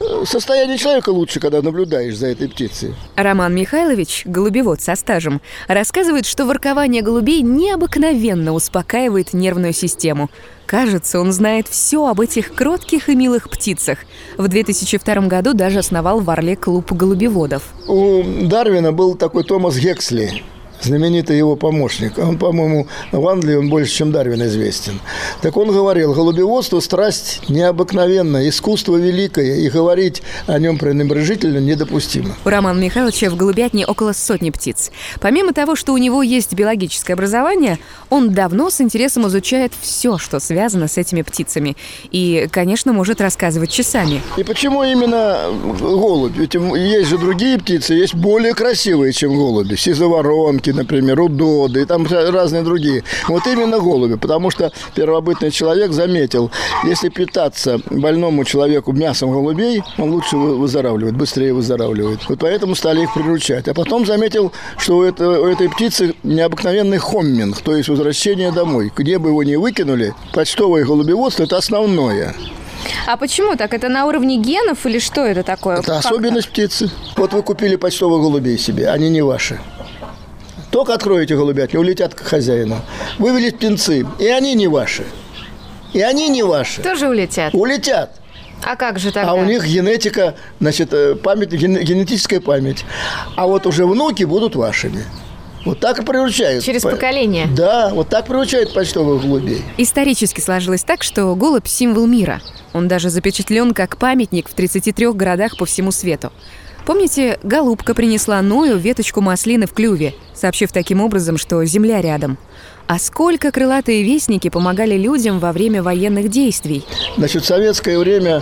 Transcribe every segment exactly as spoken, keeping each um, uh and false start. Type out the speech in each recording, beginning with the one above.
состояние человека лучше, когда наблюдаешь за этой птицей. Роман Михайлович, голубевод со стажем, рассказывает, что воркование голубей необыкновенно успокаивает нервную систему. Кажется, он знает все об этих кротких и милых птицах. В две тысячи втором году даже основал в Орле клуб голубеводов. У Дарвина был такой Томас Гексли, знаменитый его помощник. Он, по-моему, в Англии он больше, чем Дарвин, известен. Так он говорил: голубеводство – страсть необыкновенная, искусство великое, и говорить о нем пренебрежительно недопустимо. У Романа Михайловича в голубятне около сотни птиц. Помимо того, что у него есть биологическое образование, он давно с интересом изучает все, что связано с этими птицами. И, конечно, может рассказывать часами. И почему именно голубь? Ведь есть же другие птицы, есть более красивые, чем голуби. Сизоворонки, например, удоды и там разные другие. Вот именно голуби, потому что первобытный человек заметил, если питаться больному человеку мясом голубей, он лучше выздоравливает, быстрее выздоравливает. Вот поэтому стали их приручать. А потом заметил, что у, это, у этой птицы необыкновенный хомминг, то есть возвращение домой. Где бы его ни выкинули, почтовое голубеводство – это основное. А почему так? Это на уровне генов или что это такое? Это как особенность птицы. Вот вы купили почтовых голубей себе, они не ваши. Только откроете голубятню, улетят к хозяину. Вывели птенцы, и они не ваши. И они не ваши. Тоже улетят? Улетят. А как же тогда? А у них генетика, значит, память, генетическая память. А вот уже внуки будут вашими. Вот так и приручают. Через поколение? Да, вот так приручают почтовых голубей. Исторически сложилось так, что голубь – символ мира. Он даже запечатлен как памятник в тридцати трёх городах по всему свету. Помните, голубка принесла Ною веточку маслины в клюве, сообщив таким образом, что земля рядом. А сколько крылатые вестники помогали людям во время военных действий? Значит, в советское время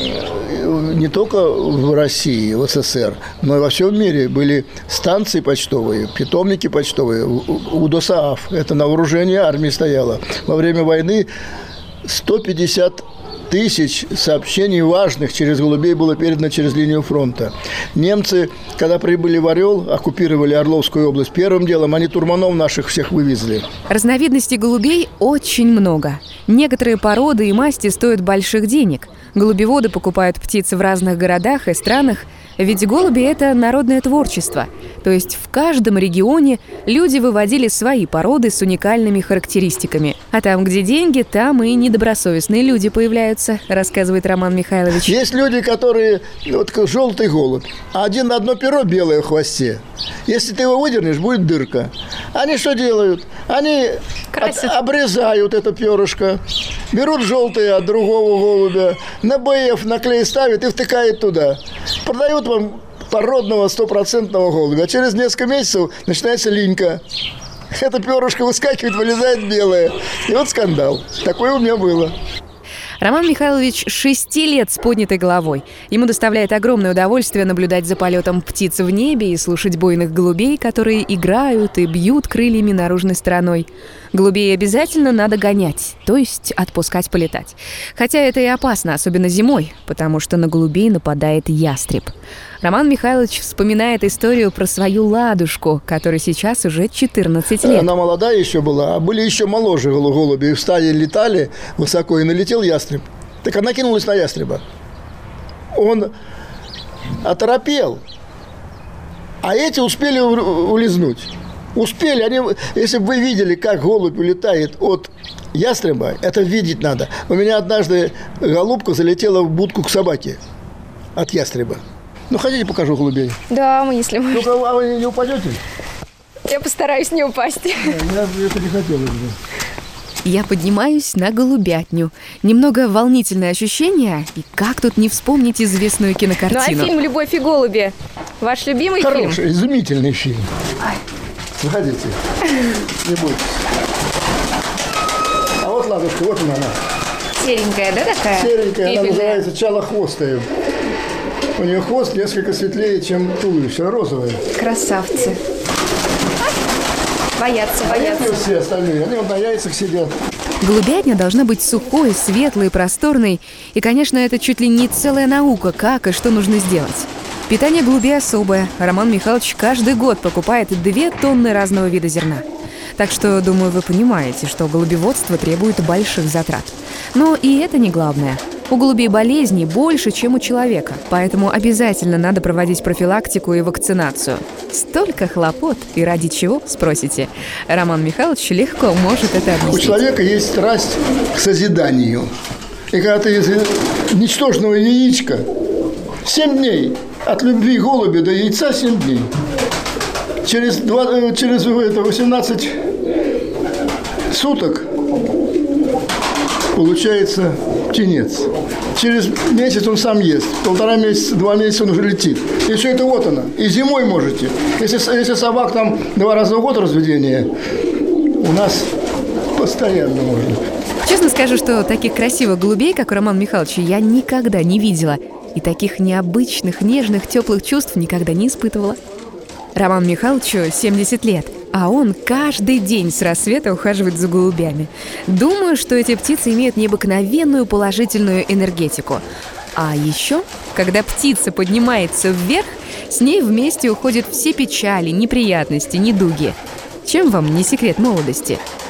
не только в России, в СССР, но и во всем мире были станции почтовые, питомники почтовые. УДОСААФ, это на вооружении армии стояло. Во время войны сто пятьдесят тысяч сообщений важных через голубей было передано через линию фронта. Немцы, когда прибыли в Орел, оккупировали Орловскую область, первым делом они турманов наших всех вывезли. Разновидностей голубей очень много. Некоторые породы и масти стоят больших денег. Голубеводы покупают птиц в разных городах и странах, ведь голуби – это народное творчество. То есть в каждом регионе люди выводили свои породы с уникальными характеристиками. А там, где деньги, там и недобросовестные люди появляются, рассказывает Роман Михайлович. Есть люди, которые… Вот желтый голубь, а один одно перо белое в хвосте. Если ты его выдернешь, будет дырка. Они что делают? Они от, обрезают это перышко, берут желтое от другого голубя, на БФ на клей ставят и втыкают туда. Продают вам породного стопроцентного голубя. А через несколько месяцев начинается линька. Это перышко выскакивает, вылезает белое. И вот скандал. Такое у меня было. Роман Михайлович шести лет с поднятой головой. Ему доставляет огромное удовольствие наблюдать за полетом птиц в небе и слушать буйных голубей, которые играют и бьют крыльями наружной стороной. Голубей обязательно надо гонять, то есть отпускать полетать. Хотя это и опасно, особенно зимой, потому что на голубей нападает ястреб. Роман Михайлович вспоминает историю про свою ладушку, которой сейчас уже четырнадцать лет. Она молодая еще была, а были еще моложе голуби. И в стае летали высоко, и налетел ястреб. Так она кинулась на ястреба. Он оторопел, а эти успели улизнуть. Успели, они, если бы вы видели, как голубь улетает от ястреба, это видеть надо. У меня однажды голубка залетела в будку к собаке от ястреба. Ну, хотите, покажу голубей? Да, мы, если мы... Ну, а вы не упадете? Я постараюсь не упасть. Да, я это не хотела бы. Я поднимаюсь на голубятню. Немного волнительное ощущение. И как тут не вспомнить известную кинокартину? Ну, а фильм «Любовь и голуби» ваш любимый Хороший, фильм? Хороший, изумительный фильм. Ай. Заходите. Не бойтесь. А вот ладушка, вот она. Серенькая, да, такая? Серенькая, Пепельная. она называется чалохвостая. У нее хвост несколько светлее, чем туловище, розовое. Красавцы. Боятся, боятся. А все остальные, они вот на яйцах сидят. Голубятня должна быть сухой, светлой, просторной. И, конечно, это чуть ли не целая наука, как и что нужно сделать. Питание голубей особое. Роман Михайлович каждый год покупает две тонны разного вида зерна. Так что, думаю, вы понимаете, что голубеводство требует больших затрат. Но и это не главное. У голубей болезней больше, чем у человека, поэтому обязательно надо проводить профилактику и вакцинацию. Столько хлопот, и ради чего, спросите? Роман Михайлович легко может это объяснить. У человека есть страсть к созиданию. И когда ты из ничтожного яичка семь дней, от любви голубя до яйца семь дней, через, два, через это, восемнадцать суток получается птенец. Через месяц он сам ест, полтора месяца, два месяца он уже летит. И все это вот оно. И зимой можете. Если, если собак там два раза в год разведение, у нас постоянно можно. Честно скажу, что таких красивых голубей, как у Романа Михайловича, я никогда не видела. И таких необычных, нежных, теплых чувств никогда не испытывала. Роману Михайловичу семьдесят лет, а он каждый день с рассвета ухаживает за голубями. Думаю, что эти птицы имеют необыкновенную положительную энергетику. А еще, когда птица поднимается вверх, с ней вместе уходят все печали, неприятности, недуги. Чем вам не секрет молодости?